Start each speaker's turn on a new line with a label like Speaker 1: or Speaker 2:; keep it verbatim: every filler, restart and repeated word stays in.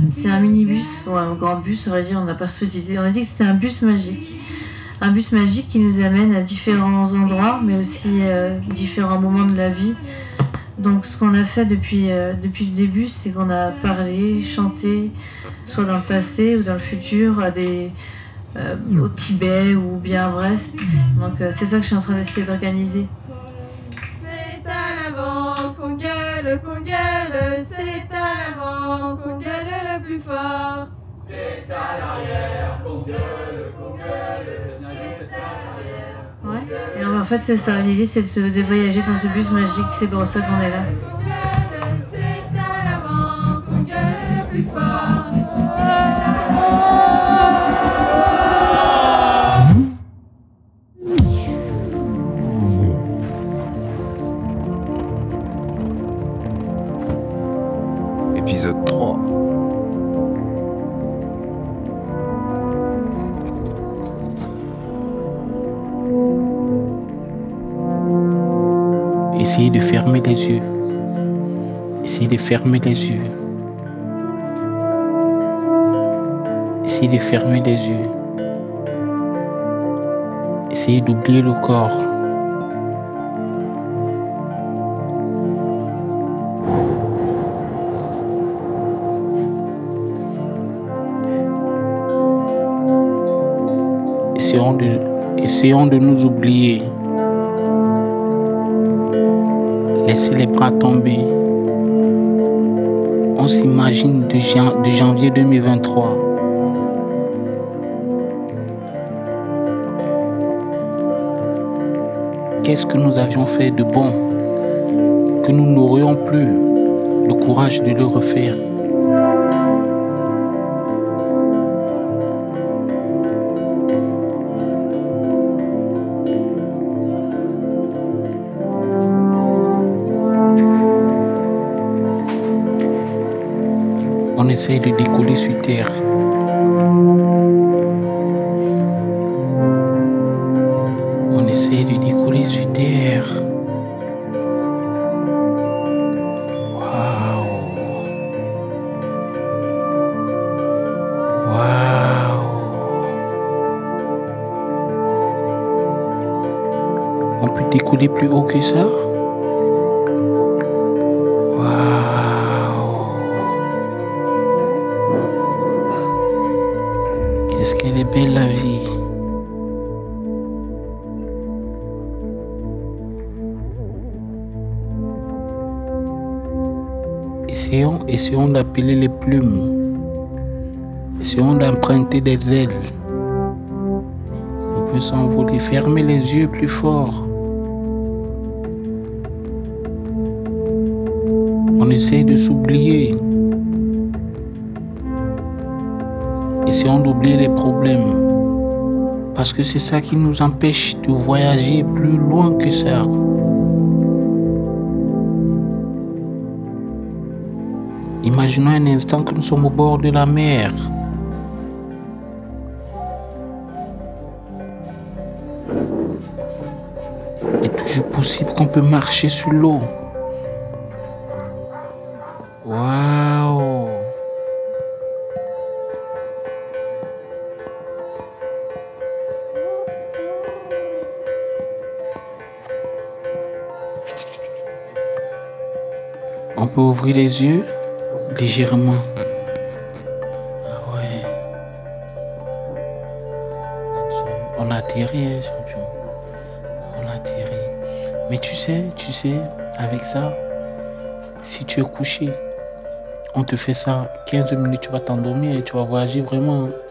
Speaker 1: C'est un minibus, ou un grand bus, on va dire, on n'a pas précisé. On a dit que c'était un bus magique. Un bus magique qui nous amène à différents endroits, mais aussi euh, différents moments de la vie. Donc ce qu'on a fait depuis, euh, depuis le début, c'est qu'on a parlé, chanté, soit dans le passé ou dans le futur, à des, euh, au Tibet ou bien à Brest. Donc euh, c'est ça que je suis en train d'essayer d'organiser.
Speaker 2: C'est à l'avant qu'on gueule, qu'on gueule, c'est à l'avant qu'on gueule le plus fort.
Speaker 3: C'est à l'arrière qu'on gueule, qu'on gueule, c'est à l'arrière.
Speaker 1: Ouais. Et en fait c'est ça, l'idée c'est de, se, de voyager dans ce bus magique, c'est pour ça qu'on est là.
Speaker 2: C'est à l'avant qu'on gueule le plus fort.
Speaker 4: Épisode trois.
Speaker 5: Essayez de fermer les yeux. Essayez de fermer les yeux. Essayez de fermer les yeux. Essayez d'oublier le corps. Essayons de, essayons de nous oublier. Laissez les bras tomber. On s'imagine de, jan- de janvier deux mille vingt-trois. Qu'est-ce que nous avions fait de bon que nous n'aurions plus le courage de le refaire? On essaye de décoller sur terre. On essaye de décoller sur terre. Waouh. Waouh. On peut décoller plus haut que ça? Qu'est-ce qu'elle est belle la vie. Essayons, essayons d'appeler les plumes. Essayons d'emprunter des ailes. On peut s'envoler, fermer les yeux plus fort. On essaye de s'oublier. Essayons d'oublier les problèmes. Parce que c'est ça qui nous empêche de voyager plus loin que ça. Imaginons un instant que nous sommes au bord de la mer. Il est toujours possible qu'on peut marcher sur l'eau. Waouh! On peut ouvrir les yeux légèrement. Ah ouais. On a atterri, hein, champion. On a atterri. Mais tu sais, tu sais, avec ça, si tu es couché, on te fait ça quinze minutes, tu vas t'endormir et tu vas voyager vraiment.